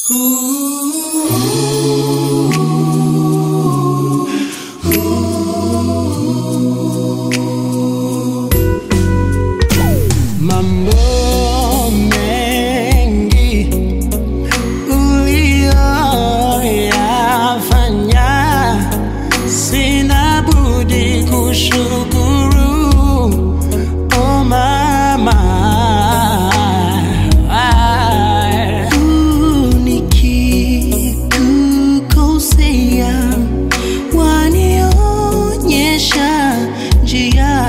Mambo mengi uliyoyafanya, sina budi kushukuru. Oh mama, nikikukosea wanionyesha njia,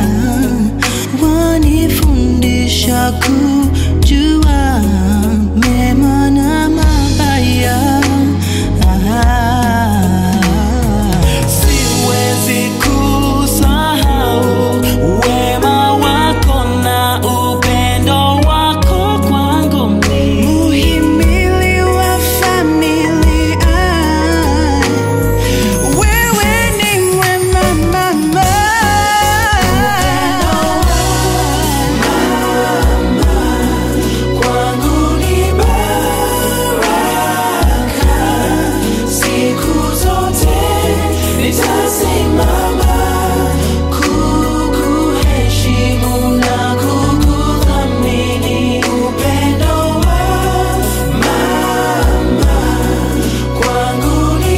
wanifundisha kujua mema na mabaya. Siwezi kusahau wema wako na upendo wako kwangu. Ni muhimili wa familia, wewe ni wema mama. Kwangu ni baraka, siku zote nitasimama kukuheshimu na kukuthamini. Upendo wa mama kwangu ni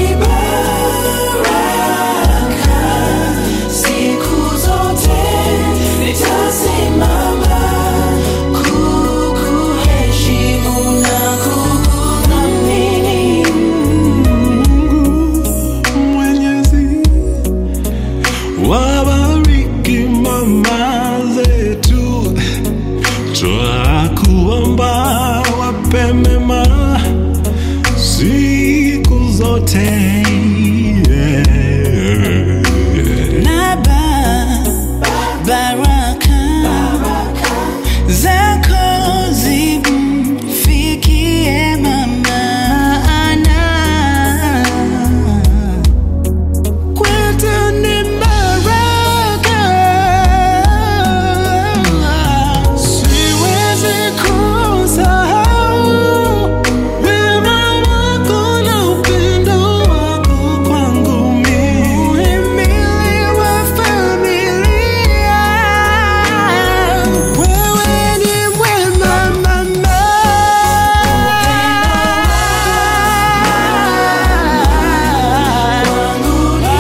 baraka, siku zote nitasimama kukuheshimu na kukuthamini. Mwenyezi wabariki mama zetu, twakuomba wape mema siku zote. Na baraka zako zimfikie mama Ana. Kwetu ni baraka, siwezi kusahau wema wako na upendo wako kwangu. Muhimili wa familia, wewe ni mwema mama. Kwangu ni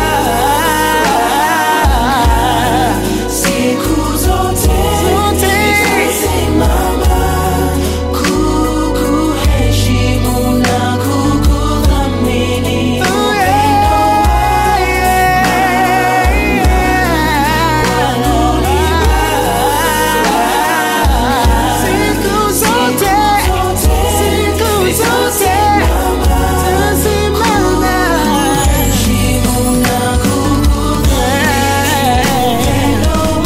baraka, siku zote nitasimama kukuheshimu na kukuthamini. Siku zote nitasimama kukuheshimu na kukuthamini.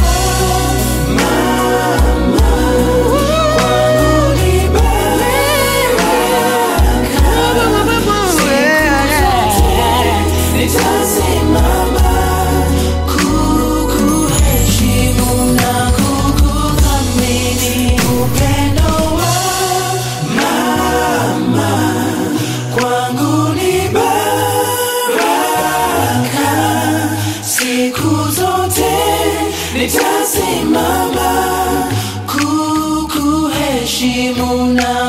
Nitasimama kukuheshimu na kukuthamini. Upendo wa mama kwangu ni baraka, siku zote nitasimama kukuheshimu na